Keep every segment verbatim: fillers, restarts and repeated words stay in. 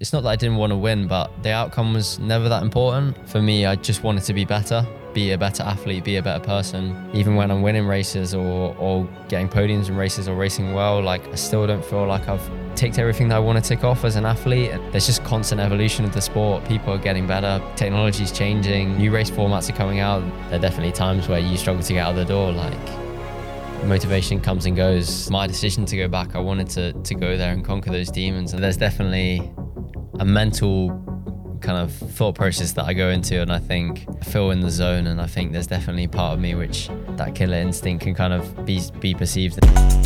it's not that I didn't want to win, but the outcome was never that important. For me, I just wanted to be better, be a better athlete, be a better person. Even when I'm winning races or, or getting podiums in races or racing well, like I still don't feel like I've ticked everything that I want to tick off as an athlete. There's just constant evolution of the sport. People are getting better, technology's changing, new race formats are coming out. There are definitely times where you struggle to get out of the door, like motivation comes and goes. My decision to go back, I wanted to, to go there and conquer those demons. And there's definitely a mental kind of thought process that I go into, and I think I feel in the zone, and I think there's definitely part of me which that killer instinct can kind of be, be perceived.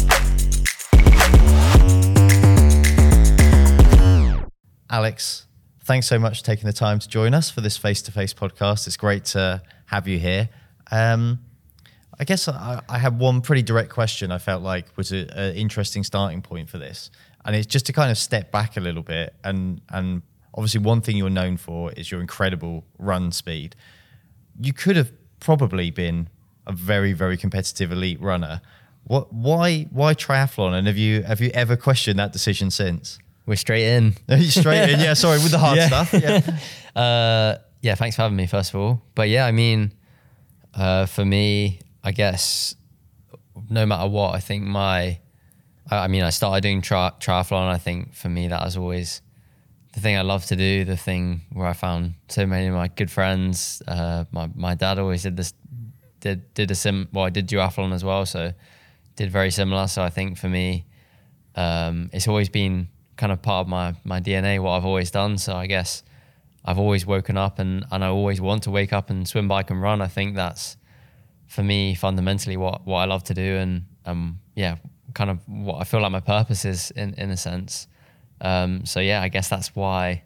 Alex, thanks so much for taking the time to join us for this face-to-face podcast. It's great to have you here. Um, I guess I, I had one pretty direct question I felt like was an interesting starting point for this. And it's just to kind of step back a little bit. And, and obviously one thing you're known for is your incredible run speed. You could have probably been a very, very competitive elite runner. What, why, why triathlon? And have you, have you ever questioned that decision since? We're straight in. Straight in, yeah, sorry, with the hard yeah. stuff. Yeah. uh, yeah, thanks for having me, first of all. But yeah, I mean, uh, for me, I guess no matter what, I think my, I mean, I started doing tri- triathlon. I think for me, that was always the thing I love to do, the thing where I found so many of my good friends. Uh, my, my dad always did this, did, did a sim, well, I did duathlon as well. So did very similar. So I think for me, um, it's always been kind of part of my, my D N A, what I've always done. So I guess I've always woken up and, and I always want to wake up and swim, bike and run. I think that's, for me, fundamentally what, what I love to do, and um, yeah, kind of what I feel like my purpose is in, in a sense. Um, so yeah, I guess that's why,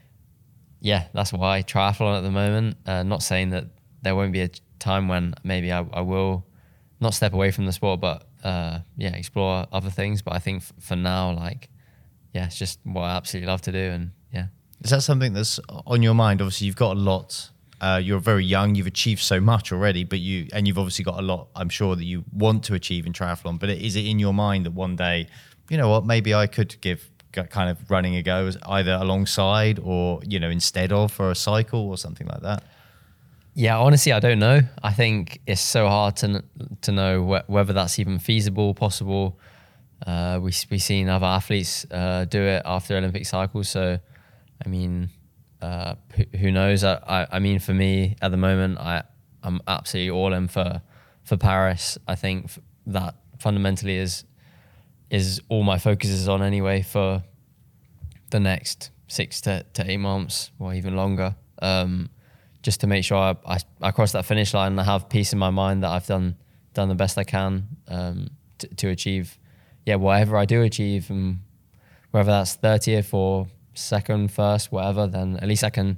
yeah, that's why triathlon at the moment. Uh, not saying that there won't be a time when maybe I, I will not step away from the sport, but uh, yeah, explore other things. But I think f- for now, like, yeah, it's just what I absolutely love to do, and yeah. Is that something that's on your mind? Obviously, you've got a lot. Uh, you're very young. You've achieved so much already, but you and you've obviously got a lot, I'm sure, that you want to achieve in triathlon. But is it in your mind that one day, you know what, maybe I could give kind of running a go, either alongside or, you know, instead of, for a cycle or something like that? Yeah, honestly, I don't know. I think it's so hard to to know wh- whether that's even feasible, possible. Uh, we we seen other athletes uh, do it after Olympic cycles. So, I mean, uh, who, who knows? I, I I mean, for me at the moment, I I'm absolutely all in for for Paris. I think that fundamentally is is all my focus is on anyway for the next six to, to eight months or even longer. Um, just to make sure I, I, I cross that finish line and I have peace in my mind that I've done done the best I can um, to, to achieve, yeah, whatever I do achieve, and whether that's thirtieth or second, first, whatever, then at least I can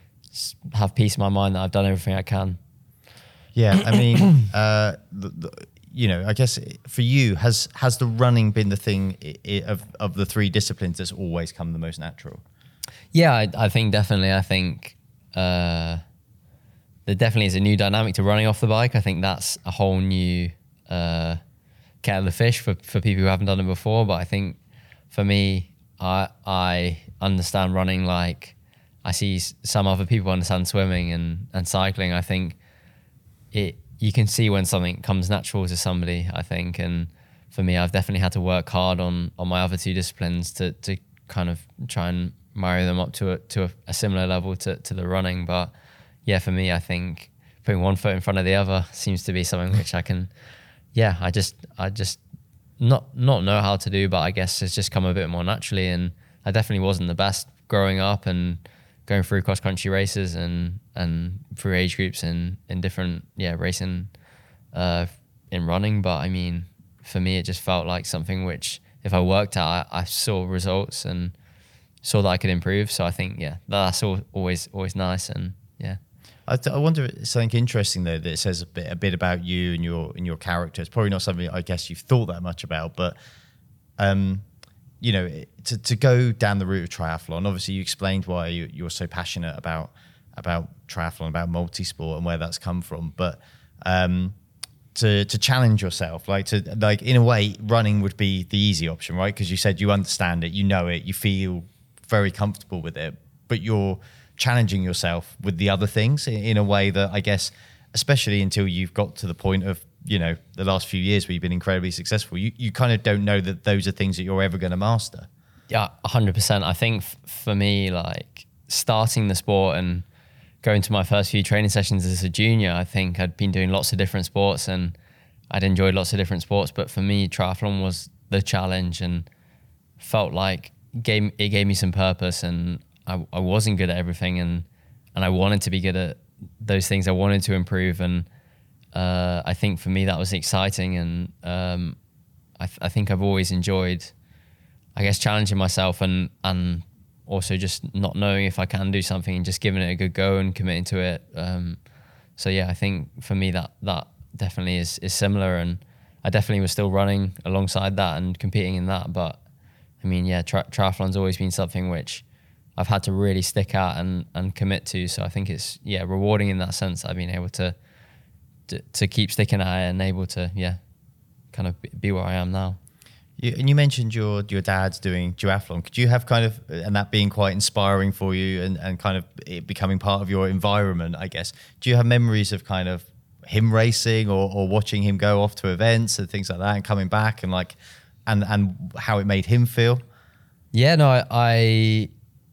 have peace in my mind that I've done everything I can. Yeah, I mean, uh, the, the, you know, I guess for you, has has the running been the thing I- I- of of the three disciplines that's always come the most natural? Yeah, I, I think definitely. I think uh, there definitely is a new dynamic to running off the bike. I think that's a whole new uh, kettle of fish for, for people who haven't done it before. But I think for me, I I understand running like I see some other people understand swimming and, and cycling. I think it you can see when something comes natural to somebody, I think. And for me, I've definitely had to work hard on on my other two disciplines to to kind of try and marry them up to a, to a, a similar level to, to the running. But yeah, for me, I think putting one foot in front of the other seems to be something which I can, yeah, I just, I just not, not know how to do, but I guess it's just come a bit more naturally. And I definitely wasn't the best growing up and going through cross country races and, and through age groups and in different, yeah, racing, uh, in running. But I mean, for me, it just felt like something which if I worked at, I, I saw results and saw that I could improve. So I think, yeah, that's all, always always nice. And yeah. I, th- I wonder if it's something interesting though that it says a bit a bit about you and your and your character. It's probably not something I guess you've thought that much about, but um, you know, to to go down the route of triathlon. Obviously, you explained why you, you're so passionate about about triathlon, about multisport, and where that's come from. But um, to to challenge yourself, like to like in a way, running would be the easy option, right? Because you said you understand it, you know it, you feel very comfortable with it, but you're challenging yourself with the other things in, in a way that I guess, especially until you've got to the point of, you know, the last few years where you've been incredibly successful, you, you kind of don't know that those are things that you're ever going to master. Yeah, one hundred percent. I think f- for me, like starting the sport and going to my first few training sessions as a junior, I think I'd been doing lots of different sports and I'd enjoyed lots of different sports. But for me, triathlon was the challenge and felt like gave, it gave me some purpose, and I, I wasn't good at everything, and, and I wanted to be good at those things. I wanted to improve, and uh, I think for me that was exciting. And um, I, th- I think I've always enjoyed, I guess, challenging myself and and also just not knowing if I can do something and just giving it a good go and committing to it. Um, so yeah, I think for me that that definitely is is similar, and I definitely was still running alongside that and competing in that. But I mean, yeah, tri- triathlon's always been something which I've had to really stick at and and commit to. So I think it's yeah rewarding in that sense that I've been able to to, to keep sticking at it and able to yeah kind of be where I am now. You, and you mentioned your your dad's doing duathlon. Could you have kind of, and that being quite inspiring for you and, and kind of it becoming part of your environment, I guess. Do you have memories of kind of him racing or, or watching him go off to events and things like that and coming back and like, and, and how it made him feel? Yeah, no, I, I,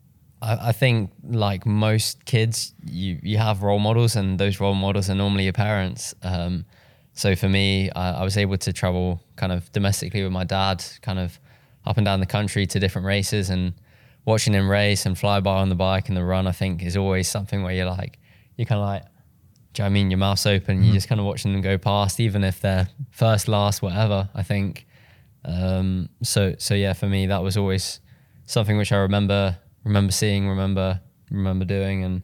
I think like most kids, you, you have role models, and those role models are normally your parents. Um, So for me, I, I was able to travel kind of domestically with my dad, kind of up and down the country to different races, and watching him race and fly by on the bike and the run, I think is always something where you're like, you're kind of like, do you know what I mean? Your mouth's open, mm-hmm. You're just kind of watching them go past, even if they're first, last, whatever, I think. Um, so, so yeah, for me, that was always something which I remember, remember seeing, remember, remember doing. And,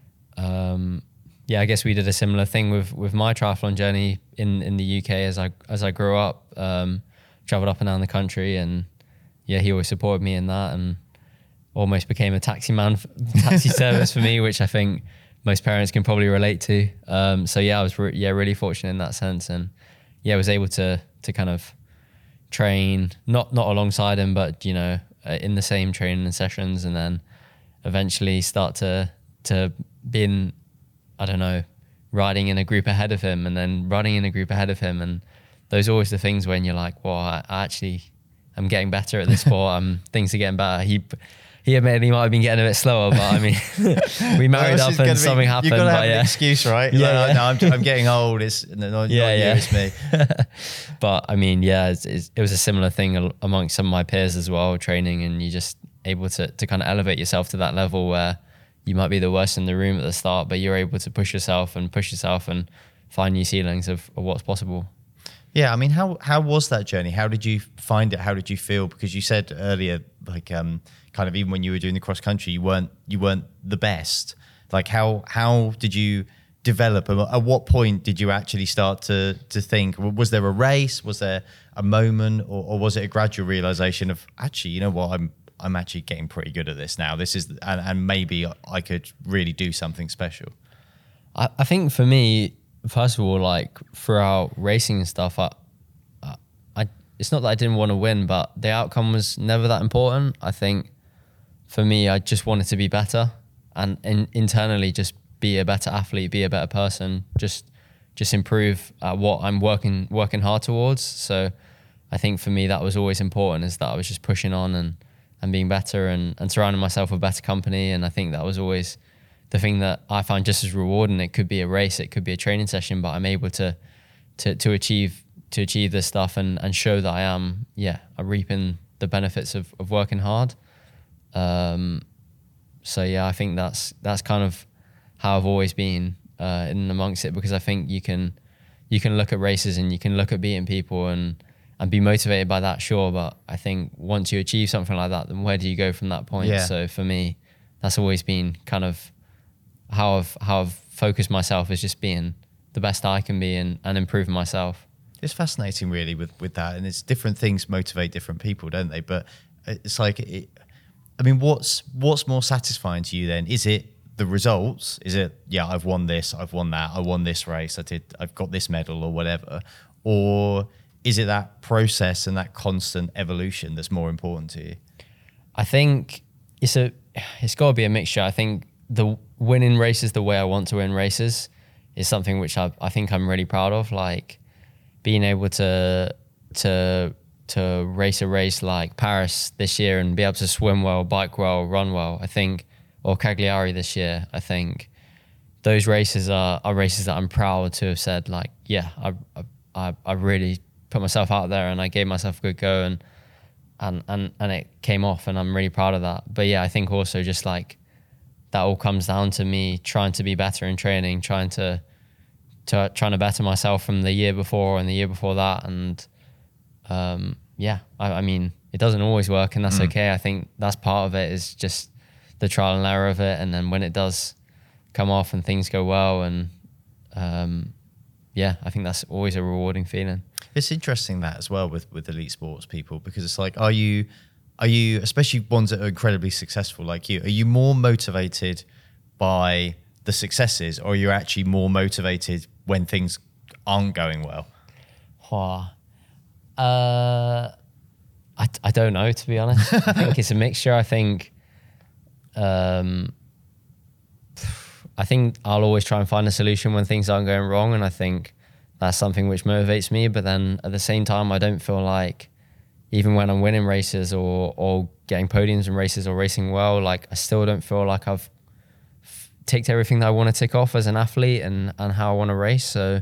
um, yeah, I guess we did a similar thing with, with my triathlon journey in, in the U K as I as I grew up, um, traveled up and down the country, and yeah, he always supported me in that, and almost became a taxi man, taxi service for me, which I think most parents can probably relate to. Um, so yeah, I was re- yeah really fortunate in that sense, and yeah, I was able to to kind of train not not alongside him, but you know uh, in the same training sessions, and then eventually start to to be in, I don't know, riding in a group ahead of him and then running in a group ahead of him. And those are always the things when you're like, well, I, I actually, I'm getting better at this sport. Um, things are getting better. He he admitted he might have been getting a bit slower, but I mean, we married well, up and something be, happened. You've got to but have yeah. an excuse, right? Yeah, like, yeah. No, I'm, I'm getting old. It's not, not yeah, you, yeah. it's me. But I mean, yeah, it's, it's, it was a similar thing amongst some of my peers as well, training, and you just able to, to kind of elevate yourself to that level where you might be the worst in the room at the start, but you're able to push yourself and push yourself and find new ceilings of, of what's possible. Yeah, I mean, how how was that journey? How did you find it? How did you feel? Because you said earlier, like, um, kind of even when you were doing the cross country, you weren't you weren't the best. Like, how how did you develop? At what point did you actually start to to think? Was there a race? Was there a moment, or, or was it a gradual realization of actually, you know what, I'm I'm actually getting pretty good at this now. This is, and, and maybe I could really do something special. I, I think for me, first of all, like throughout racing and stuff, I, I, I, it's not that I didn't want to win, but the outcome was never that important. I think for me, I just wanted to be better, and, and internally just be a better athlete, be a better person, just, just improve at what I'm working, working hard towards. So I think for me, that was always important, is that I was just pushing on and, and being better and, and surrounding myself with better company. And I think that was always the thing that I found just as rewarding. It could be a race, it could be a training session, but I'm able to to to achieve to achieve this stuff and, and show that I am, yeah, I'm reaping the benefits of, of working hard. Um, so yeah, I think that's that's kind of how I've always been uh, in amongst it, because I think you can you can look at races and you can look at beating people and and be motivated by that, sure. But I think once you achieve something like that, then where do you go from that point? Yeah. So for me, that's always been kind of how I've how I've focused myself, is just being the best I can be and, and improving myself. It's fascinating, really, with, with that. And it's different things motivate different people, don't they? But it's like, it, I mean, what's what's more satisfying to you then? Is it the results? Is it, yeah, I've won this, I've won that, I won this race, I did, I've got this medal or whatever? Or is it that process and that constant evolution that's more important to you? I think it's a it's got to be a mixture. I think the winning races the way I want to win races is something which I I think I'm really proud of. Like being able to to to race a race like Paris this year and be able to swim well, bike well, run well. I think, or Cagliari this year. I think those races are, are races that I'm proud to have said like, yeah, I I I really put myself out there and I gave myself a good go and and and and it came off and I'm really proud of that. But yeah, I think also just like that all comes down to me trying to be better in training, trying to to trying to better myself from the year before and the year before that. And um, yeah, I, I mean, it doesn't always work and that's mm. okay. I think that's part of it is just the trial and error of it. And then when it does come off and things go well and um, yeah, I think that's always a rewarding feeling. It's interesting that as well with, with elite sports people, because it's like, are you, are you, especially ones that are incredibly successful like you, are you more motivated by the successes or are you actually more motivated when things aren't going well? Oh, uh, I, I don't know, to be honest. I think it's a mixture. I think, um, I think I'll always try and find a solution when things aren't going wrong. And I think that's something which motivates me. But then at the same time, I don't feel like even when I'm winning races or, or getting podiums in races or racing well, like I still don't feel like I've f- ticked everything that I want to tick off as an athlete and, and how I want to race. So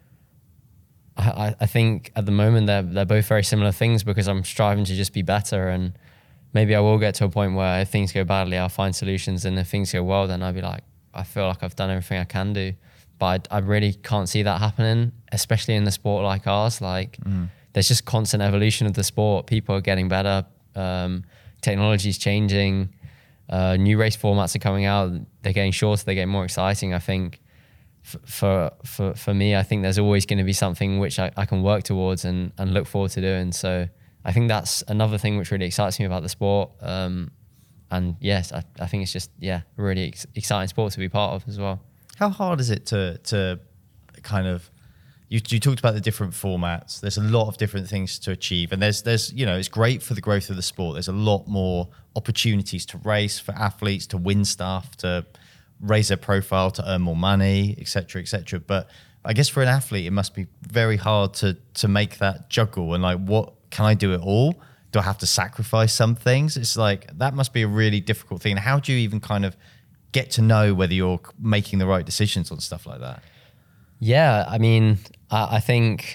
I, I think at the moment they're, they're both very similar things because I'm striving to just be better. And maybe I will get to a point where if things go badly, I'll find solutions. And if things go well, then I'll be like, I feel like I've done everything I can do. But I, I really can't see that happening, especially in a sport like ours. Like mm. there's just constant evolution of the sport. People are getting better. Um, technology's changing. Uh, new race formats are coming out. They're getting shorter. They're getting more exciting. I think f- for for for me, I think there's always going to be something which I, I can work towards and, and look forward to doing. So I think that's another thing which really excites me about the sport. Um, and yes, I, I think it's just, yeah, a really ex- exciting sport to be part of as well. How hard is it to to kind of, you, you talked about the different formats. There's a lot of different things to achieve. And there's, there's you know, it's great for the growth of the sport. There's a lot more opportunities to race for athletes, to win stuff, to raise their profile, to earn more money, et cetera, et cetera. But I guess for an athlete, it must be very hard to to make that juggle. And like, what, can I do it all? Do I have to sacrifice some things? It's like, that must be a really difficult thing. And how do you even kind of get to know whether you're making the right decisions on stuff like that? Yeah, I mean, I, I think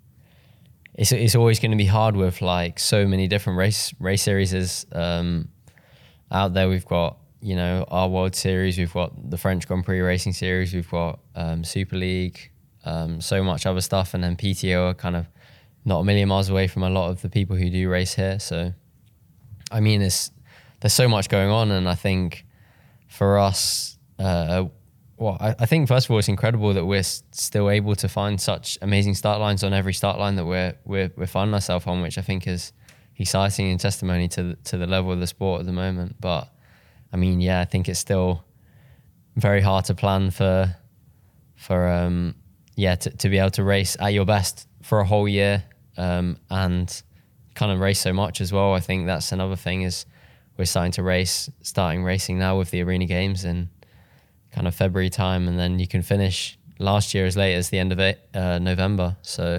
it's it's always going to be hard with like so many different race race series um, out there. We've got, you know, our World Series, we've got the French Grand Prix Racing Series, we've got um, Super League, um, so much other stuff, and then P T O are kind of not a million miles away from a lot of the people who do race here. So, I mean, it's, there's so much going on, and I think for us, uh, well, I, I think first of all, it's incredible that we're s- still able to find such amazing start lines on every start line that we're we're, we're finding ourselves on, which I think is exciting and testimony to the, to the level of the sport at the moment. But I mean, yeah, I think it's still very hard to plan for for um, yeah to, to be able to race at your best for a whole year. Um, and kind of race so much as well. I think that's another thing is we're starting to race, starting racing now with the Arena Games in kind of February time, and then you can finish last year as late as the end of it, uh, November. So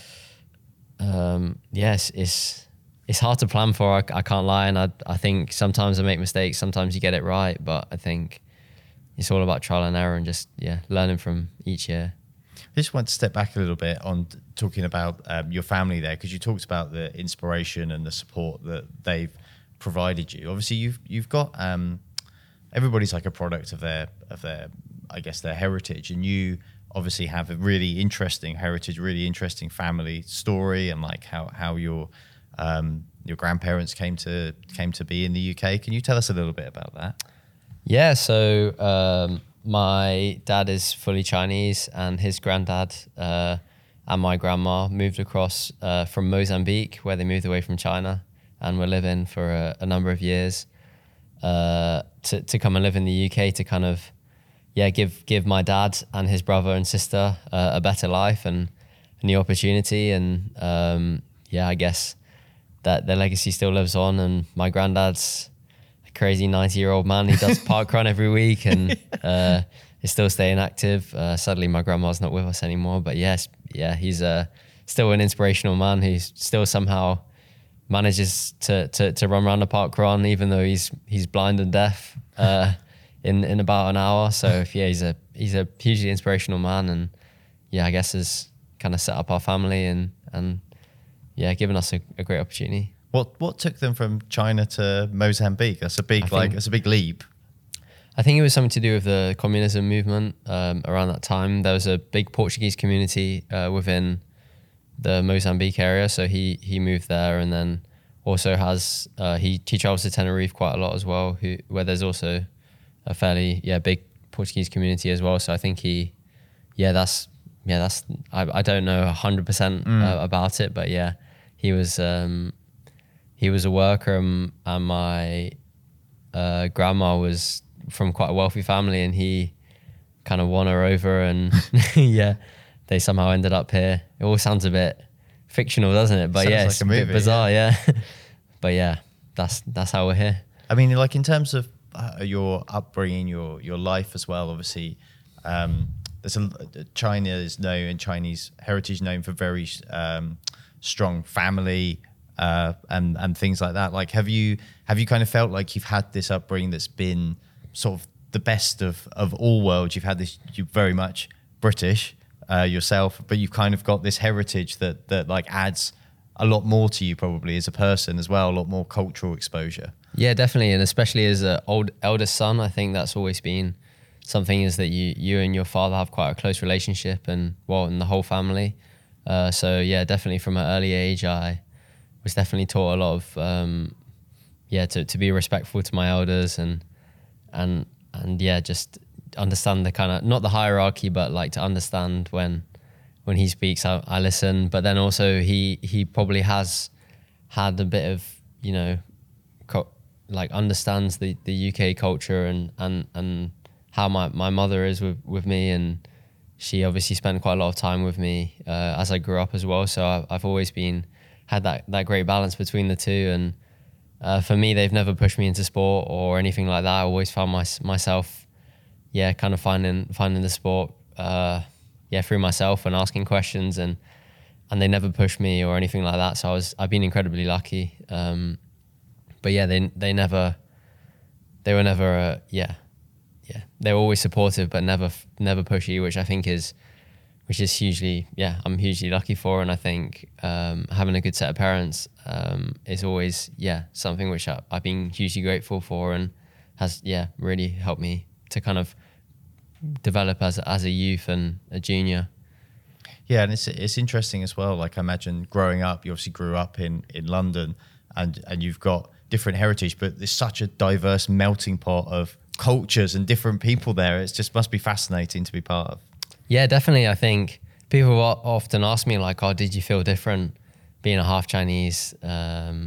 um, yes, it's it's hard to plan for. I, I can't lie, and I I think sometimes I make mistakes, sometimes you get it right, but I think it's all about trial and error and just yeah learning from each year. I just want to step back a little bit on talking about um, your family there, because you talked about the inspiration and the support that they've provided you. Obviously, you've you've got um, everybody's like a product of their of their I guess their heritage, and you obviously have a really interesting heritage, really interesting family story, and like how how your um, your grandparents came to came to be in the U K. Can you tell us a little bit about that? Yeah, so. Um My dad is fully Chinese, and his granddad uh, and my grandma moved across uh, from Mozambique, where they moved away from China, and were living for a, a number of years uh, to to come and live in the U K to kind of yeah give give my dad and his brother and sister uh, a better life and a new opportunity. And um, yeah, I guess that their legacy still lives on. And my granddad's crazy ninety year old man who does park run every week and uh, is still staying active. Uh, sadly, my grandma's not with us anymore, but yes, yeah, he's uh, still an inspirational man who still somehow manages to, to to run around the park run, even though he's he's blind and deaf uh, in in about an hour. So yeah, he's a he's a hugely inspirational man, and yeah, I guess has kind of set up our family and and yeah, given us a, a great opportunity. What what took them from China to Mozambique? That's a big I like think- that's a big leap. I think it was something to do with the communism movement um, around that time. There was a big Portuguese community uh, within the Mozambique area, so he he moved there, and then also has uh, he he travels to Tenerife quite a lot as well, who where there's also a fairly yeah big Portuguese community as well. So I think he yeah that's yeah that's I I don't know a hundred percent about it, but yeah he was um, he was a worker, and, and my uh, grandma was from quite a wealthy family, and he kind of won her over, and yeah, they somehow ended up here. It all sounds a bit fictional, doesn't it? But Sounds yeah, like it's a a bit movie, bizarre, yeah. But yeah, that's that's how we're here. I mean, like in terms of uh, your upbringing, your your life as well. Obviously, um, there's a China is known and Chinese heritage known for very um, strong family uh, and and things like that. Like, have you have you kind of felt like you've had this upbringing that's been sort of the best of of all worlds? You've had this, you're very much British uh, yourself, but you've kind of got this heritage that that like adds a lot more to you probably as a person as well, a lot more cultural exposure. Yeah, definitely, and especially as an old eldest son, I think that's always been something is that you you and your father have quite a close relationship, and well, and the whole family. Uh, so yeah, definitely from an early age, I was definitely taught a lot of um, yeah to to be respectful to my elders and and and yeah, just understand the kind of not the hierarchy, but like to understand when when he speaks, I, I listen. But then also he he probably has had a bit of you know. Co- like understands the, the U K culture and, and, and how my, my mother is with, with me, and she obviously spent quite a lot of time with me uh, as I grew up as well. So I've, I've always been had that, that great balance between the two, and uh, for me they've never pushed me into sport or anything like that. I always found my, myself yeah kind of finding finding the sport uh, yeah through myself and asking questions, and and they never pushed me or anything like that. So I was I've been incredibly lucky. Um, But yeah, they they never, they were never, uh, yeah, yeah. They were always supportive, but never never pushy, which I think is, which is hugely, yeah, I'm hugely lucky for. And I think um, having a good set of parents um, is always, yeah, something which I, I've been hugely grateful for, and has, yeah, really helped me to kind of develop as as a youth and a junior. Yeah, and it's it's interesting as well. Like I imagine growing up, you obviously grew up in in London, and and you've got different heritage, but there's such a diverse melting pot of cultures and different people there. It just must be fascinating to be part of. Yeah, definitely. I think people o- often ask me like, "Oh, did you feel different being a half Chinese um,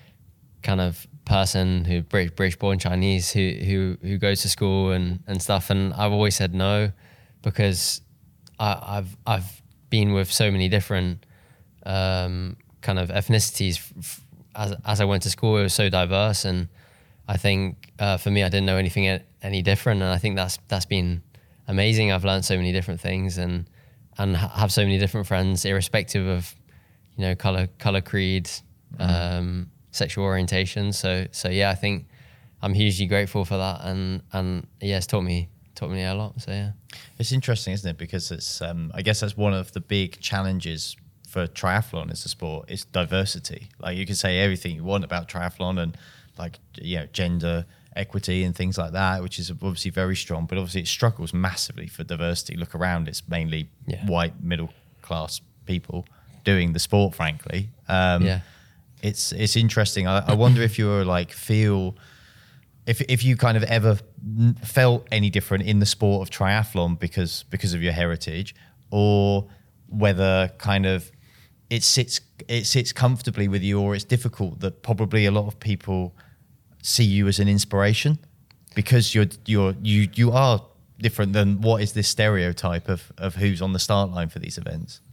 kind of person who British, British born Chinese who who who goes to school and and stuff?" And I've always said no, because I, I've I've been with so many different um, kind of ethnicities. F- f- As as I went to school, it was so diverse, and I think uh, for me, I didn't know anything a- any different, and I think that's that's been amazing. I've learned so many different things, and and ha- have so many different friends, irrespective of you know color, color, creed, mm-hmm. um, sexual orientation. So so yeah, I think I'm hugely grateful for that, and and yeah, it's taught me taught me a lot. So yeah, it's interesting, isn't it? Because it's um, I guess that's one of the big challenges for triathlon as a sport, is diversity. Like you can say everything you want about triathlon and like, you know, gender equity and things like that, which is obviously very strong, but obviously it struggles massively for diversity. Look around, it's mainly yeah. white middle class people doing the sport, frankly. Um, yeah. It's it's interesting. I, I wonder if you were like feel, if if you kind of ever felt any different in the sport of triathlon because because of your heritage, or whether kind of it sits it sits comfortably with you, or it's difficult that probably a lot of people see you as an inspiration because you're you're you you are different than what is this stereotype of of who's on the start line for these events.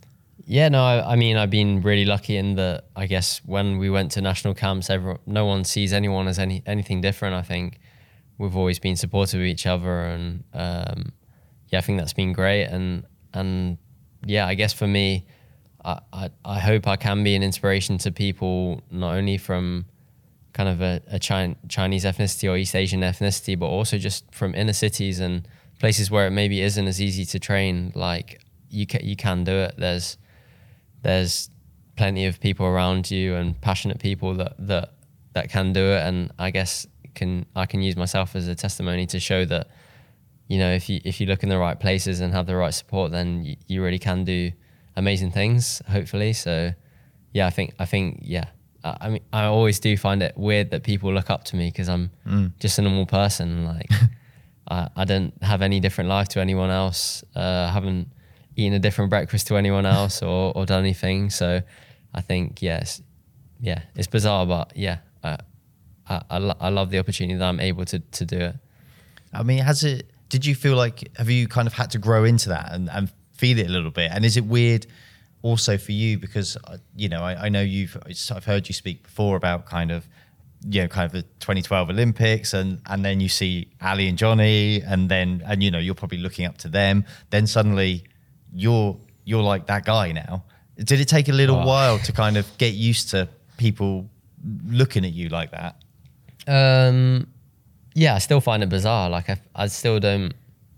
yeah, no, I, I mean, I've been really lucky in that, I guess, when we went to national camps, everyone, no one sees anyone as any anything different. I think we've always been supportive of each other, and um, yeah, I think that's been great. And and yeah, I guess for me, I, I, I hope I can be an inspiration to people, not only from kind of a, a Chin- Chinese ethnicity or East Asian ethnicity, but also just from inner cities and places where it maybe isn't as easy to train. Like you can, you can do it. There's there's plenty of people around you and passionate people that that that can do it. And I guess can I can use myself as a testimony to show that, you know, if you if you look in the right places and have the right support, then you, you really can do amazing things, hopefully. So yeah, I think I think yeah. I mean, I always do find it weird that people look up to me because I'm mm. just a normal person. Like, I, I don't have any different life to anyone else. Uh, I haven't eaten a different breakfast to anyone else or, or done anything. So I think, yes, yeah, it's bizarre, but yeah, I, I, I, lo- I love the opportunity that I'm able to, to do it. I mean, has it, did you feel like, have you kind of had to grow into that and, and feel it a little bit? And is it weird also for you, because you know I, I know you've I've heard you speak before about kind of you know kind of the twenty twelve Olympics, and and then you see Ali and Johnny, and then and you know you're probably looking up to them, then suddenly you're you're like that guy now. Did it take a little oh. while to kind of get used to people looking at you like that? Um, yeah, I still find it bizarre. Like I, I still don't.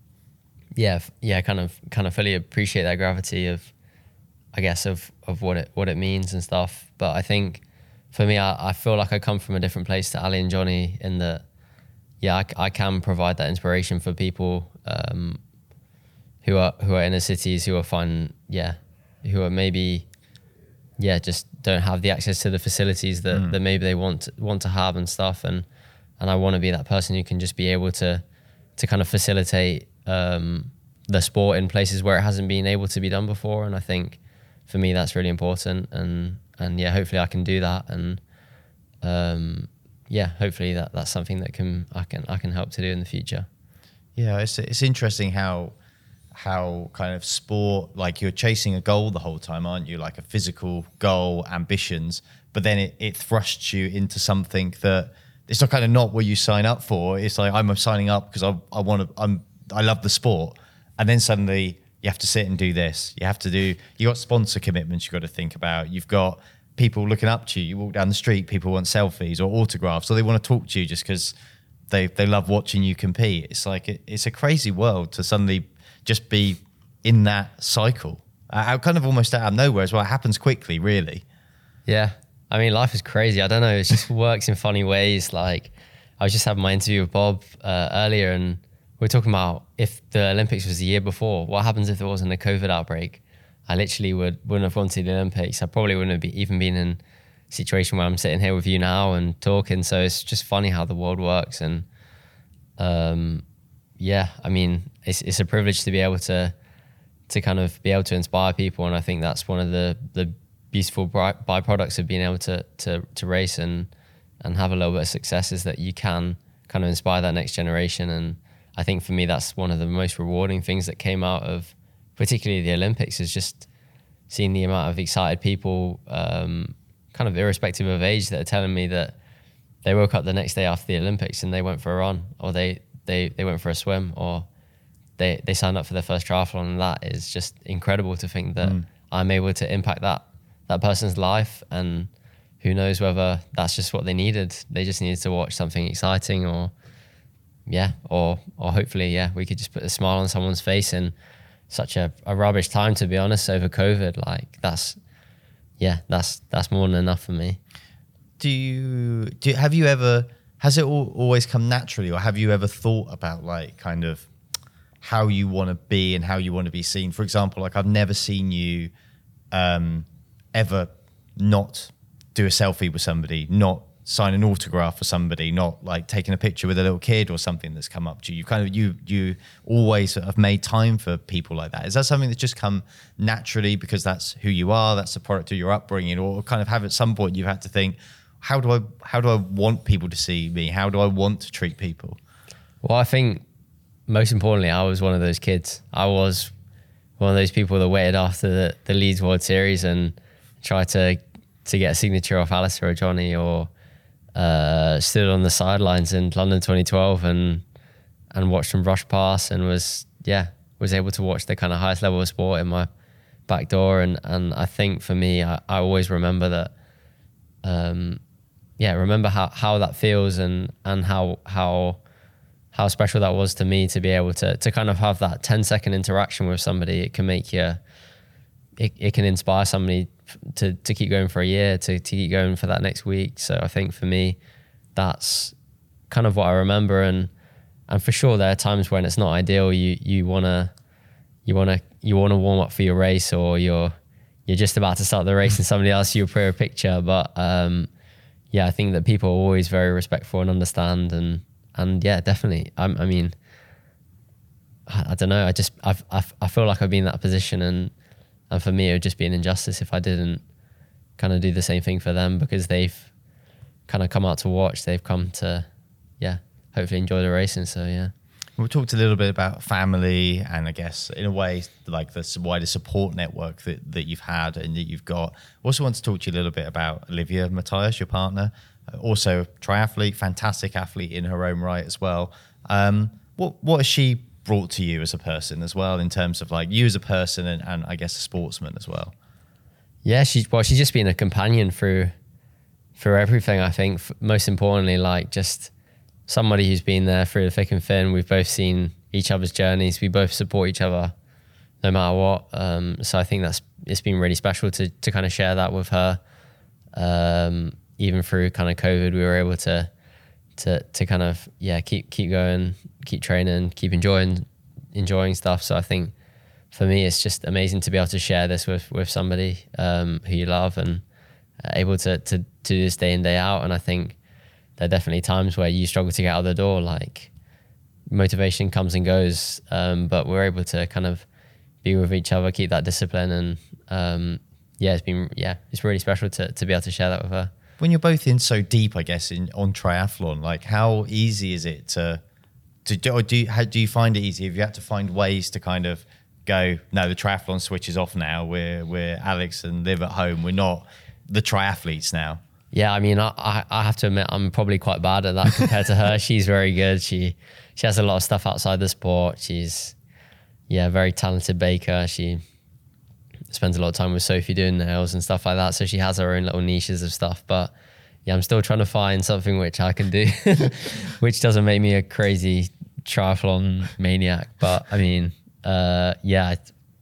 Yeah, yeah, kind of kind of fully appreciate that gravity of, I guess, of, of what it what it means and stuff. But I think for me, I, I feel like I come from a different place to Ali and Johnny in that, yeah, I, I can provide that inspiration for people um, who are who are inner cities, who are fun, yeah, who are maybe, yeah, just don't have the access to the facilities that, mm. that maybe they want to, want to have and stuff. And and I want to be that person who can just be able to to kind of facilitate um, the sport in places where it hasn't been able to be done before. And I think, for me, that's really important, and and yeah, hopefully I can do that, and um, yeah, hopefully that that's something that can I can I can help to do in the future. Yeah, it's it's interesting how how kind of sport, like you're chasing a goal the whole time, aren't you? Like a physical goal, ambitions, but then it, it thrusts you into something that it's not kind of not what you sign up for. It's like I'm signing up because I I want to I'm I love the sport, and then suddenly you have to sit and do this. You have to do, you got sponsor commitments you've got to think about. You've got people looking up to you. You walk down the street, people want selfies or autographs, or they want to talk to you just because they, they love watching you compete. It's like, it, it's a crazy world to suddenly just be in that cycle. Uh, kind of almost out of nowhere as well. It happens quickly, really. Yeah. I mean, life is crazy. I don't know. It just works in funny ways. Like, I was just having my interview with Bob uh, earlier, and we're talking about if the Olympics was the year before, what happens if there wasn't a COVID outbreak? I literally would, wouldn't have gone to the Olympics. I probably wouldn't have be, even been in a situation where I'm sitting here with you now and talking. So it's just funny how the world works. And um, yeah, I mean, it's it's a privilege to be able to to kind of be able to inspire people. And I think that's one of the, the beautiful byproducts of being able to, to, to race and, and have a little bit of success, is that you can kind of inspire that next generation. And I think for me, that's one of the most rewarding things that came out of particularly the Olympics, is just seeing the amount of excited people, um, kind of irrespective of age, that are telling me that they woke up the next day after the Olympics and they went for a run, or they, they, they went for a swim, or they, they signed up for their first triathlon. And that is just incredible to think that mm. I'm able to impact that, that person's life. And who knows whether that's just what they needed. They just needed to watch something exciting, or yeah, or or hopefully, yeah, we could just put a smile on someone's face in such a, a rubbish time, to be honest, over COVID. Like that's, yeah, that's that's more than enough for me. Do you, do have you ever, has it all, always come naturally, or have you ever thought about like kind of how you want to be and how you want to be seen? For example, like I've never seen you um, ever not do a selfie with somebody, not sign an autograph for somebody, not like taking a picture with a little kid or something that's come up to you. You kind of, you you always have made time for people like that. Is that something that's just come naturally because that's who you are, that's the product of your upbringing, or kind of have at some point you've had to think, how do I how do I want people to see me? How do I want to treat people? Well, I think most importantly, I was one of those kids. I was one of those people that waited after the, the Leeds World Series and tried to to get a signature off Alistair or Johnny, or uh, stood on the sidelines in London twenty twelve and and watched them rush past, and was yeah was able to watch the kind of highest level of sport in my back door. And and I think for me, I, I always remember that. Um, yeah, remember how, how that feels, and and how how how special that was to me to be able to to kind of have that ten second interaction with somebody. It can make you, it, it can inspire somebody to to keep going for a year, to, to keep going for that next week. So I think for me, that's kind of what I remember. And and for sure, there are times when it's not ideal. You you wanna you wanna you wanna warm up for your race, or you're you're just about to start the race and somebody asks you for a picture. But um, yeah, I think that people are always very respectful and understand. And and yeah, definitely. I, I mean, I, I don't know. I just I've, I've I feel like I've been in that position, and and for me, it would just be an injustice if I didn't kind of do the same thing for them, because they've kind of come out to watch. They've come to, yeah, hopefully enjoy the racing. So yeah. We talked a little bit about family, and I guess in a way like the wider support network that, that you've had and that you've got. Also want to talk to you a little bit about Olivia Matthias, your partner, also a triathlete, fantastic athlete in her own right as well. Um, what what has she brought to you as a person as well, in terms of like you as a person and, and I guess a sportsman as well? Yeah, she well, she's just been a companion through through everything. I think most importantly, like just somebody who's been there through the thick and thin. We've both seen each other's journeys. We both support each other no matter what. Um, so I think that's, it's been really special to to kind of share that with her. Um, even through kind of COVID, we were able to to to kind of, yeah, keep keep going, keep training, keep enjoying enjoying stuff. So I think for me, it's just amazing to be able to share this with with somebody um, who you love, and uh, able to to to do this day in, day out. And I think there are definitely times where you struggle to get out of the door, like motivation comes and goes, um, but we're able to kind of be with each other, keep that discipline. And um, yeah, it's been, yeah, it's really special to to be able to share that with her. When you're both in so deep, I guess, in on triathlon, like how easy is it to, to do, or do you, how do you find it easy? Have you had to find ways to kind of go, no, the triathlon switch is off now. We're, we're Alex and Liv at home. We're not the triathletes now. Yeah, I mean, I, I have to admit, I'm probably quite bad at that compared to her. She's very good. She she has a lot of stuff outside the sport. She's, yeah, a very talented baker. She spends a lot of time with Sophie doing nails and stuff like that. So she has her own little niches of stuff. But yeah, I'm still trying to find something which I can do, which doesn't make me a crazy triathlon maniac. But I mean, uh, yeah,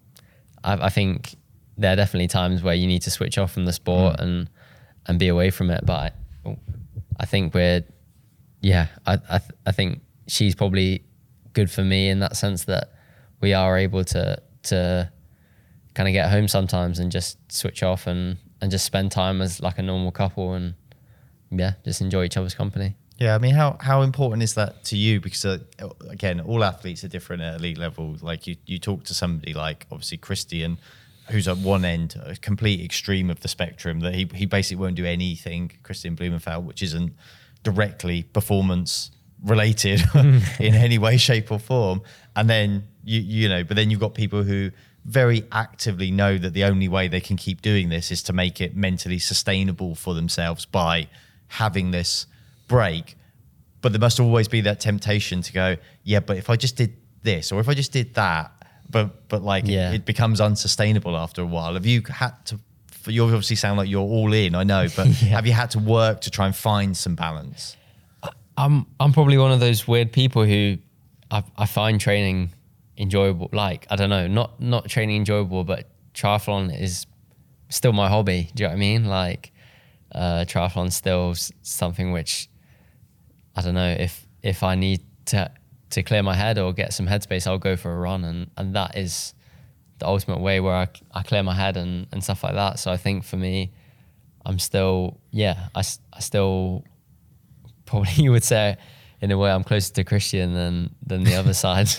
I, I think there are definitely times where you need to switch off from the sport mm. and and be away from it. But I, I think we're, yeah, I I, th- I think she's probably good for me in that sense that we are able to to kind of get home sometimes and just switch off and, and just spend time as like a normal couple, and yeah, just enjoy each other's company. Yeah, I mean, how how important is that to you? Because uh, again, all athletes are different at elite level. Like you, you talk to somebody like obviously Christian, who's at one end, a complete extreme of the spectrum, that he he basically won't do anything, Christian Blumenfeld, which isn't directly performance related in any way, shape or form. And then, you you know, but then you've got people who very actively know that the only way they can keep doing this is to make it mentally sustainable for themselves by having this break. But there must always be that temptation to go, yeah, but if I just did this, or if I just did that, But but like yeah. it, it becomes unsustainable after a while. Have you had to? You obviously sound like you're all in. I know, but yeah. have you had to work to try and find some balance? I'm I'm probably one of those weird people who I, I find training enjoyable. Like I don't know, not not training enjoyable, but triathlon is still my hobby. Do you know what I mean? Like uh, triathlon's still something which I don't know if if I need to. to clear my head or get some headspace, I'll go for a run. And, and that is the ultimate way where I, I clear my head and, and stuff like that. So I think for me, I'm still, yeah, I, I still probably you would say in a way I'm closer to Christian than, than the other side.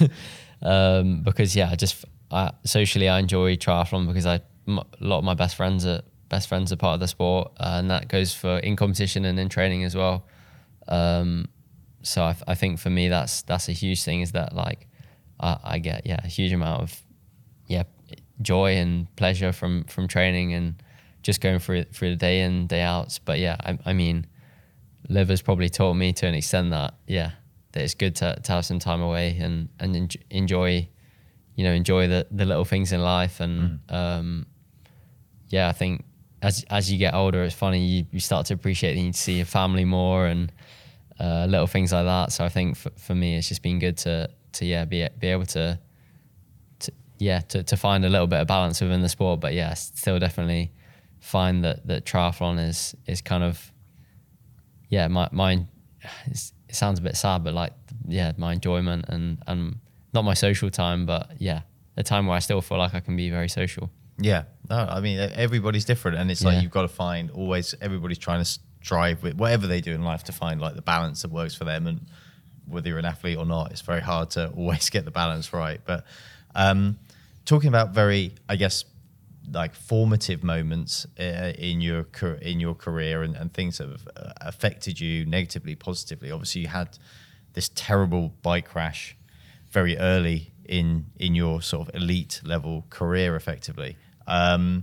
Um, because yeah, I just, I, socially I enjoy triathlon because I, m- a lot of my best friends are, best friends are part of the sport. Uh, and that goes for in competition and in training as well. Um, So I, I think for me that's that's a huge thing, is that like I, I get yeah a huge amount of yeah joy and pleasure from from training and just going through through the day in, day outs. But yeah, I, I mean, Liv has probably taught me to an extent that yeah, that it's good to to have some time away and and en- enjoy, you know, enjoy the the little things in life. And mm. um, yeah, I think as as you get older, it's funny, you, you start to appreciate that you need to see your family more and uh, little things like that. So I think for, for me, it's just been good to to yeah be be able to to yeah to to find a little bit of balance within the sport. But yeah, still definitely find that that triathlon is is kind of yeah my my it sounds a bit sad, but like yeah my enjoyment and and not my social time, but yeah a time where I still feel like I can be very social. Yeah, no, I mean everybody's different, and it's like yeah. you've got to find always. Everybody's trying to strive with whatever they do in life to find like the balance that works for them, and whether you're an athlete or not, it's very hard to always get the balance right. But um, talking about very, I guess, like formative moments uh, in your in your career and, and things that have uh, affected you negatively, positively. Obviously, you had this terrible bike crash very early in in your sort of elite level career, effectively. Um,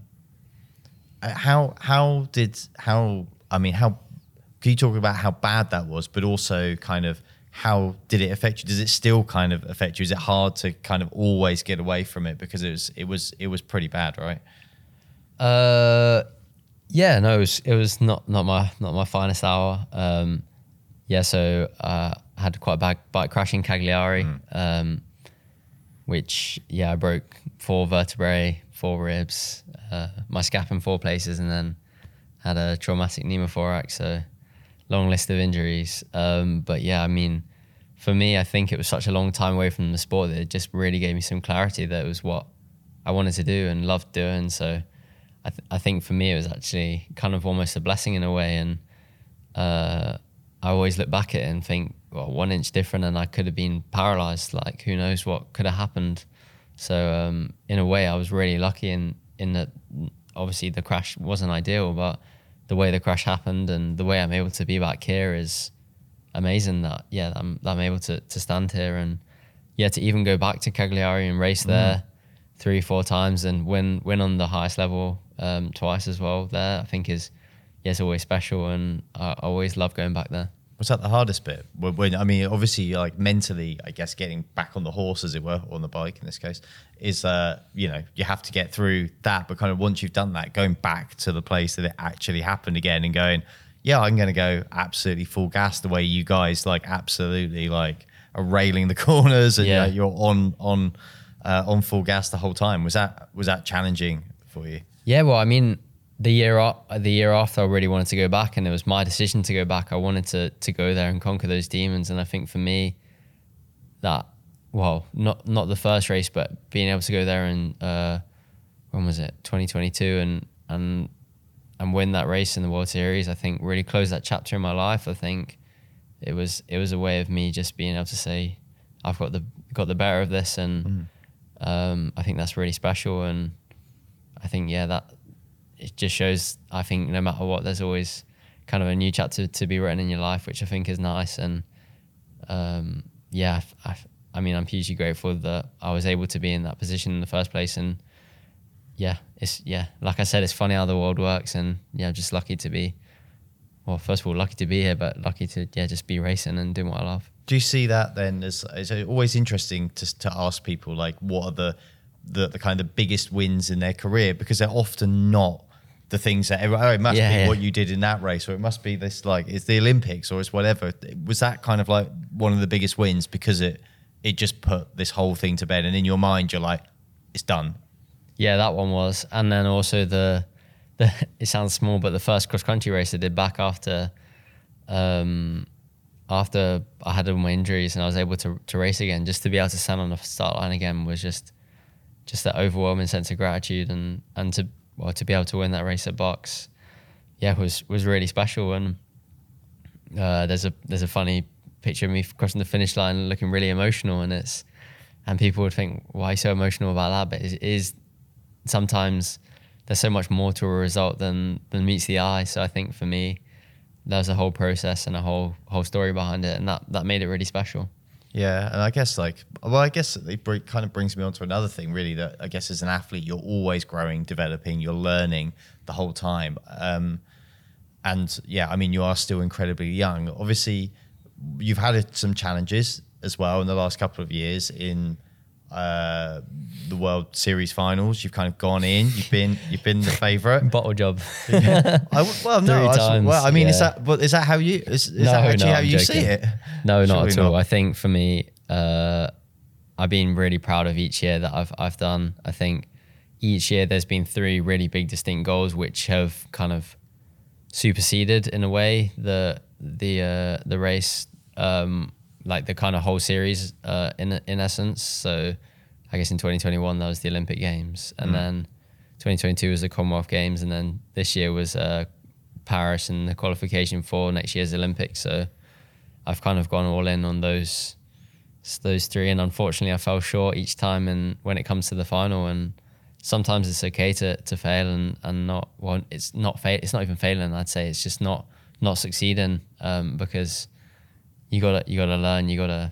how how did how I mean how can you talk about how bad that was, but also kind of how did it affect you? Does it still kind of affect you? Is it hard to kind of always get away from it because it was it was it was pretty bad, right? Uh, yeah, no, it was it was not not my not my finest hour. Um, yeah, so uh, I had quite a bad bike crash in Cagliari, mm. um, which yeah I broke four vertebrae, four ribs, uh, my scap in four places, and then had a traumatic pneumothorax. So long list of injuries. Um, but yeah, I mean, for me, I think it was such a long time away from the sport that it just really gave me some clarity that it was what I wanted to do and loved doing. So I, th- I think for me, it was actually kind of almost a blessing in a way. And uh, I always look back at it and think, well, one inch different and I could have been paralyzed. Like, who knows what could have happened. So um, in a way, I was really lucky in, in that obviously the crash wasn't ideal, but the way the crash happened and the way I'm able to be back here is amazing. That yeah, I'm I'm able to to stand here and yeah to even go back to Cagliari and race there mm. three four times and win win on the highest level um, twice as well. There I think is yeah it's always special, and I, I always love going back there. Was that the hardest bit? When, when I mean, obviously, like mentally, I guess getting back on the horse, as it were, or on the bike in this case, is uh, you know, you have to get through that. But kind of once you've done that, going back to the place that it actually happened again and going, yeah, I'm going to go absolutely full gas the way you guys like absolutely like are railing the corners and yeah. you're, you're on on uh, on full gas the whole time. Was that was that challenging for you? Yeah, well, I mean. The year the year after, I really wanted to go back, and it was my decision to go back. I wanted to to go there and conquer those demons, and I think for me, that well, not not the first race, but being able to go there and uh, when was it, twenty twenty-two, and and and win that race in the World Series, I think really closed that chapter in my life. I think it was it was a way of me just being able to say, I've got the got the better of this, and mm. um, I think that's really special, and I think yeah that. It just shows, I think, no matter what, there's always kind of a new chapter to be written in your life, which I think is nice. And um, yeah, I, I mean, I'm hugely grateful that I was able to be in that position in the first place. And yeah, it's yeah, like I said, it's funny how the world works. And yeah, just lucky to be, well, first of all, lucky to be here, but lucky to yeah, just be racing and doing what I love. Do you see that then as, it's always interesting to to ask people like, what are the the, the kind of biggest wins in their career, because they're often not the things that everyone, oh, it must yeah, be yeah. what you did in that race, or it must be this, like it's the Olympics, or it's whatever. Was that kind of like one of the biggest wins because it it just put this whole thing to bed, and in your mind you're like, it's done? Yeah, that one was. And then also the the it sounds small, but the first cross country race I did back after um after I had all my injuries and I was able to to race again, just to be able to stand on the start line again was just just that overwhelming sense of gratitude, and and to well to be able to win that race at Box, yeah, was was really special. And uh, there's a there's a funny picture of me crossing the finish line looking really emotional, and it's and people would think, why are you so emotional about that? But it is sometimes there's so much more to a result than than meets the eye. So I think for me, there's a whole process and a whole whole story behind it, and that that made it really special. Yeah, and I guess like, well, I guess it br- kind of brings me on to another thing, really. That I guess as an athlete, you're always growing, developing, you're learning the whole time. Um, and yeah, I mean, you are still incredibly young. Obviously, you've had some challenges as well in the last couple of years in uh, the World Series finals. You've kind of gone in. You've been you've been the favourite. Bottle job. Yeah. I, well, no, Three I, times, well, I mean, yeah. is that but is that how you is, is No, that actually no, how I'm you joking. see it? No, not Surely at all. not. I think for me, uh, I've been really proud of each year that I've I've done. I think each year there's been three really big distinct goals which have kind of superseded in a way the the uh, the race, um, like the kind of whole series uh, in in essence. So I guess in twenty twenty-one that was the Olympic Games, and Mm. then twenty twenty-two was the Commonwealth Games, and then this year was uh, Paris and the qualification for next year's Olympics. So I've kind of gone all in on those those three, and unfortunately I fell short each time. And when it comes to the final, and sometimes it's okay to to fail and and not well, it's not fail, it's not even failing. I'd say it's just not not succeeding, um, because you gotta you gotta learn, you gotta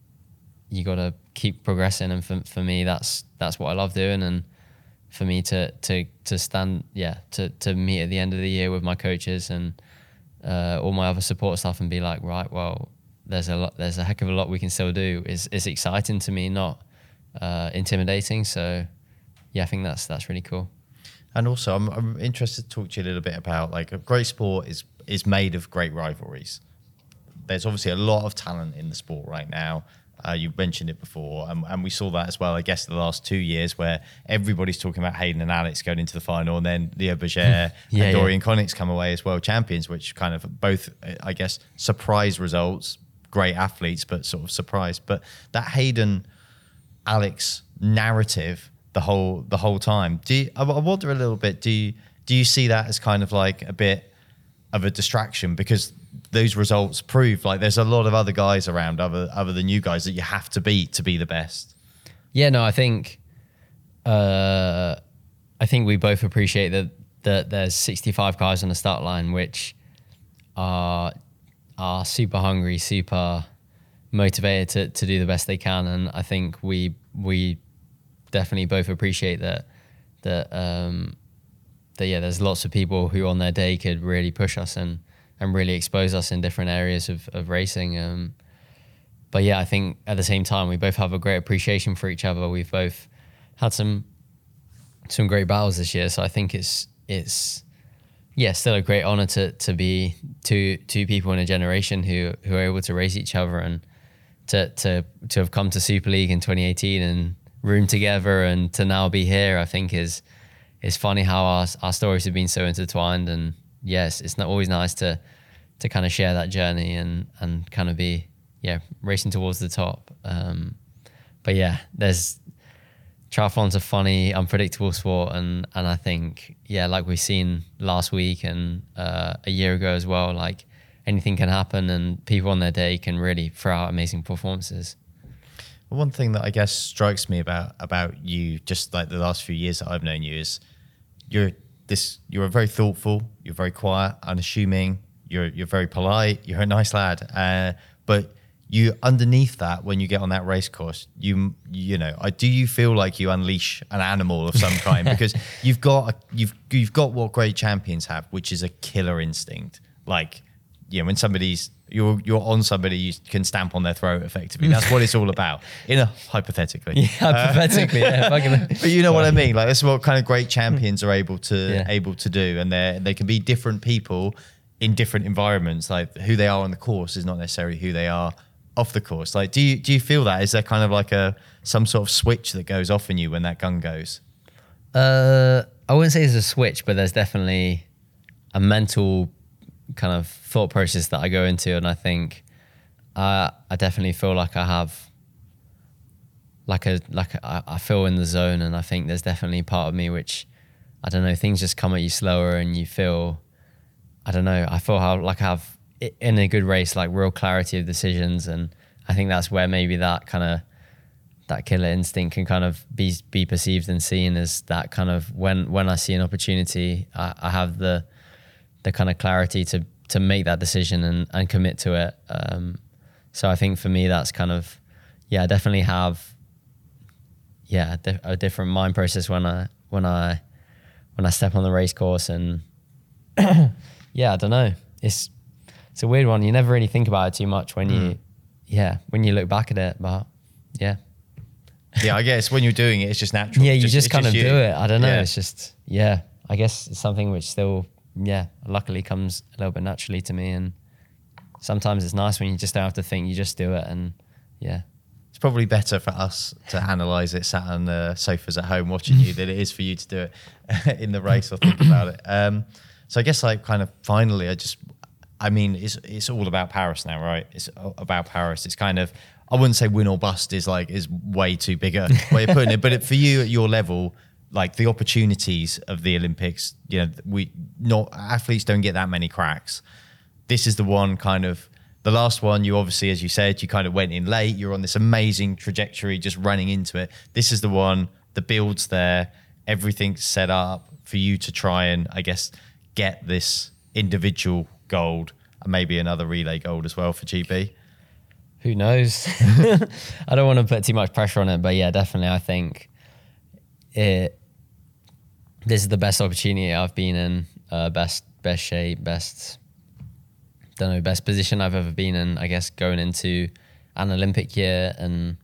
you gotta keep progressing. And for for me, that's that's what I love doing. And for me to to to stand, yeah, to to meet at the end of the year with my coaches and uh, all my other support staff and be like, right, well, there's a lot, there's a heck of a lot we can still do. Is is exciting to me, not uh, intimidating. So yeah, I think that's that's really cool. And also, I'm, I'm interested to talk to you a little bit about like a great sport is is made of great rivalries. There's obviously a lot of talent in the sport right now. Uh, you mentioned it before, and, and we saw that as well, I guess, the last two years where everybody's talking about Hayden and Alex going into the final, and then Leo Berger Yeah, and Dorian yeah. Connix come away as world champions, which kind of both, I guess, surprise results, great athletes, but sort of surprised. But that Hayden Alex narrative the whole the whole time, do you, I, I wonder a little bit, do you, do you see that as kind of like a bit of a distraction, because those results prove like there's a lot of other guys around other other than you guys that you have to beat to be the best? Yeah, no, I think uh, I think we both appreciate that that there's sixty-five guys on the start line which are are super hungry, super motivated to, to do the best they can. And I think we we definitely both appreciate that that um, that yeah, there's lots of people who on their day could really push us and and really expose us in different areas of, of racing. Um, but yeah, I think at the same time, we both have a great appreciation for each other. We've both had some some great battles this year. So I think it's, it's yeah, still a great honor to to be two two people in a generation who, who are able to race each other, and to, to, to have come to Super League in twenty eighteen and room together, and to now be here, I think is, is funny how our, our stories have been so intertwined. And yes, it's not always nice to to kind of share that journey and and kind of be yeah racing towards the top. Um, but yeah, there's triathlon's a funny, unpredictable sport, and and I think yeah, like we've seen last week and uh, a year ago as well, like anything can happen, and people on their day can really throw out amazing performances. One thing that I guess strikes me about about you, just like the last few years that I've known you, is you're this you're very thoughtful, you're very quiet, unassuming, you're you're very polite, you're a nice lad, uh, but you underneath that, when you get on that race course, you you know, I, do you feel like you unleash an animal of some kind? Because you've got a, you've you've got what great champions have, which is a killer instinct. Like, you know, when somebody's you're you're on somebody, you can stamp on their throat effectively. That's what it's all about. In a hypothetically, Yeah, hypothetically, uh, yeah. Fucking, but you know what I mean. Like, that's what kind of great champions are able to Yeah. able to do, and they they can be different people in different environments. Like, who they are on the course is not necessarily who they are off the course. Like, do you do you feel that? Is there kind of like a some sort of switch that goes off in you when that gun goes? Uh, I wouldn't say there's a switch, but there's definitely a mental kind of thought process that I go into, and I think uh, I definitely feel like I have like a like a, I feel in the zone, and I think there's definitely part of me which, I don't know, things just come at you slower, and you feel, I don't know, I feel how like I have in a good race like real clarity of decisions, and I think that's where maybe that kind of that killer instinct can kind of be be perceived and seen as that kind of when when I see an opportunity, I, I have the the kind of clarity to to make that decision and, and commit to it. Um, so I think for me, that's kind of yeah, I definitely have yeah a, di- a different mind process when I when I when I step on the race course. And yeah, I don't know. It's it's a weird one. You never really think about it too much when mm. you yeah when you look back at it, but yeah. Yeah, I guess when you're doing it, it's just natural. Yeah, you just, just kind just of you. do it. I don't know. Yeah. It's just yeah. I guess it's something which still yeah luckily comes a little bit naturally to me. And sometimes it's nice when you just don't have to think. You just do it, and yeah. It's probably better for us to analyse it sat on the sofas at home watching you than it is for you to do it in the race or think about it. Um, so I guess like kind of finally, I just, I mean, it's it's all about Paris now, right? It's about Paris. It's kind of, I wouldn't say win or bust is like, is way too big a way of putting it. But it, for you at your level, like the opportunities of the Olympics, you know, we not athletes don't get that many cracks. This is the one kind of, the last one, you obviously, as you said, you kind of went in late. You're on this amazing trajectory, just running into it. This is the one, the build's there, everything's set up for you to try and, I guess, get this individual gold and maybe another relay gold as well for G B. Who knows? I don't want to put too much pressure on it, but yeah, definitely, I think it. This is the best opportunity I've been in, uh, best best shape, best. Don't know, best position I've ever been in, I guess, going into an Olympic year. And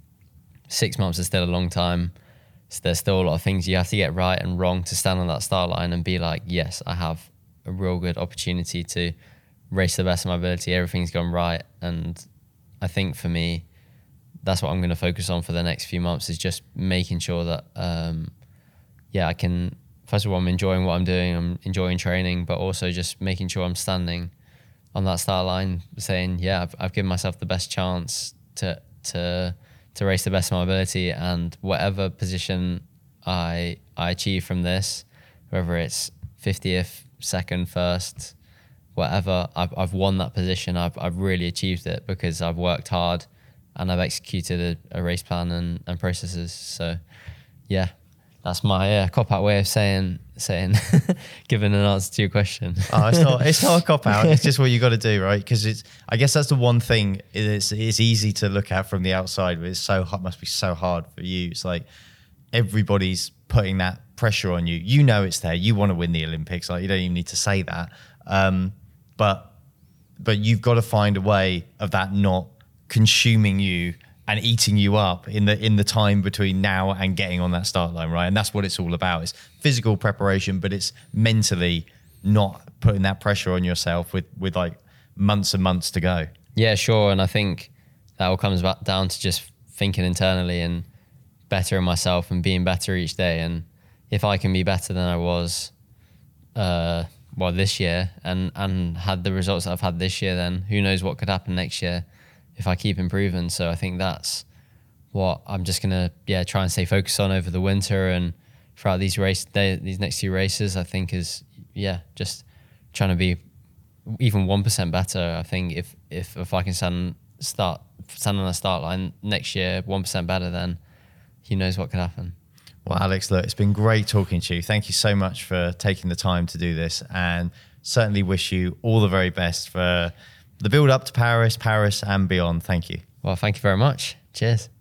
six months is still a long time. So there's still a lot of things you have to get right and wrong to stand on that start line and be like, yes, I have a real good opportunity to race the best of my ability. Everything's gone right. And I think for me, that's what I'm going to focus on for the next few months, is just making sure that, um, yeah, I can, first of all, I'm enjoying what I'm doing. I'm enjoying training, but also just making sure I'm standing on that start line saying, yeah, I've, I've given myself the best chance to to to race the best of my ability, and whatever position I I achieve from this, whether it's fiftieth, second, first, whatever, I've I've won that position. I've I've really achieved it because I've worked hard and I've executed a, a race plan and, and processes. So yeah, that's my uh, cop-out way of saying saying giving an answer to your question. Oh, it's not it's not a cop-out. It's just what you got to do, right? Because it's, I guess that's the one thing. It's it's easy to look at from the outside, but it's so hard, must be so hard for you. It's like everybody's putting that pressure on you. You know it's there. You want to win the Olympics. Like, you don't even need to say that. Um, but but you've got to find a way of that not consuming you and eating you up in the in the time between now and getting on that start line, right? And that's what it's all about. It's physical preparation, but it's mentally not putting that pressure on yourself with with like months and months to go. Yeah, sure. And I think that all comes back down to just thinking internally and bettering myself and being better each day. And if I can be better than I was, uh, well, this year, and and had the results that I've had this year, then who knows what could happen next year if I keep improving. So I think that's what I'm just gonna yeah try and stay focused on over the winter and throughout these race day, these next few races. I think is yeah just trying to be even one percent better. I think if if if I can stand start stand on a start line next year one percent better, then who knows what could happen. Well, Alex, look, it's been great talking to you. Thank you so much for taking the time to do this, and certainly wish you all the very best for the build up to Paris, Paris and beyond. Thank you. Well, thank you very much. Cheers.